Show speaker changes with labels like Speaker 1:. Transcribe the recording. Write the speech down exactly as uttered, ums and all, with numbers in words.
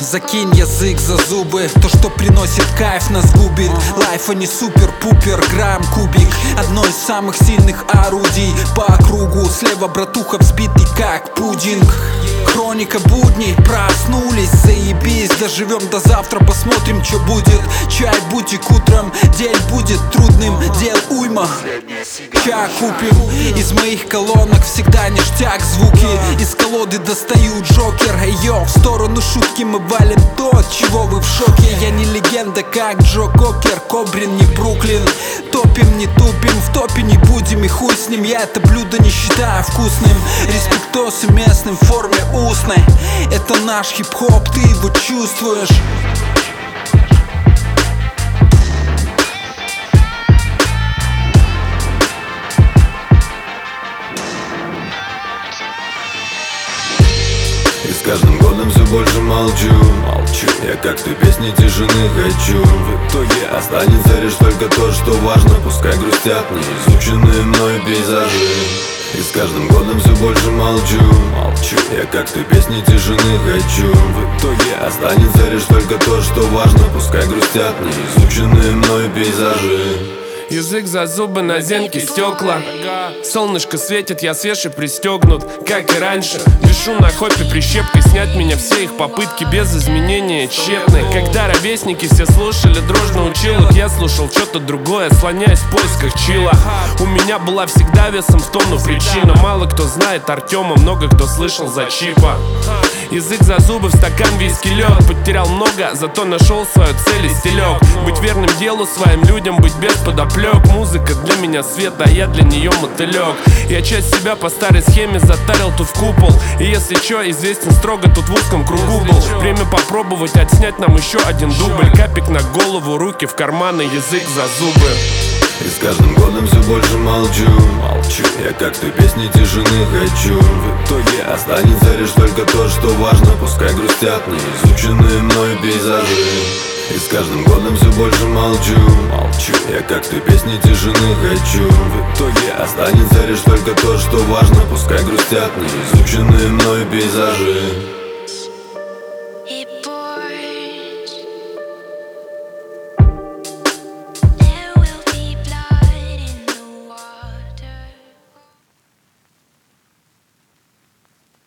Speaker 1: закинь язык за зубы. То, что приносит кайф, нас губит. Лайф, а не супер-пупер, грамм, кубик. Одно из самых сильных орудий по кругу. Слева братуха взбитый как пудинг. Хроника будней, проснулись, заебись. Доживем до завтра, посмотрим, что будет. Чай, бутик утром, день будет трудным. Дел уйма, чай купим. Из моих колонок всегда ништяк звуки. Из колоды достаю джокер. Йо, в сторону шутки мы валим то, от чего вы в шоке. Я не легенда, как Джо Кокер. Кобрин, не Бруклин. Топим, не тупим, в топе не будем. И хуй с ним, я это блюдо не считаю вкусным. Респектосы местным в форме устной. Это наш хип-хоп, ты его чувствуешь.
Speaker 2: И с каждым годом все больше молчу, молчу. Я как ты песни тишины хочу. В итоге останется лишь только то, что важно. Пускай грустят неизученные мною пейзажи. И с каждым годом все больше молчу, молчу. Я как ты песни тишины хочу. В итоге останется лишь только то, что важно. Пускай грустят неизученные мною пейзажи.
Speaker 3: Язык за зубы, на зенке стекла. Солнышко светит, я свеж и пристегнут, как и раньше. Дышу на хопе прищепкой, снять меня все их попытки без изменения тщетны. Когда ровесники все слушали дружно училок, я слушал что-то другое, слоняясь в поисках чила. У меня была всегда весом в тонну причина. Мало кто знает Артема, много кто слышал за Чипа. Язык за зубы, в стакан виски лед. Потерял много, зато нашел свою цель и стилек. Быть верным делу, своим людям, быть без подоплек. Музыка для меня свет, а я для нее мотылек. Я часть себя по старой схеме затарил тут в купол. И если чё, известен строго тут в узком кругу был. Время попробовать отснять нам еще один дубль. Капик на голову, руки в карманы, язык за зубы.
Speaker 2: И с каждым годом все больше молчу, молчу. Я как ты песни тишины хочу. В итоге останется лишь только то, что важно. Пускай грустят неизученные мною пейзажи. И с каждым годом все больше молчу, молчу. Я как ты песни тишины хочу. В итоге останется лишь только то, что важно. Пускай грустят неизученные мною пейзажи.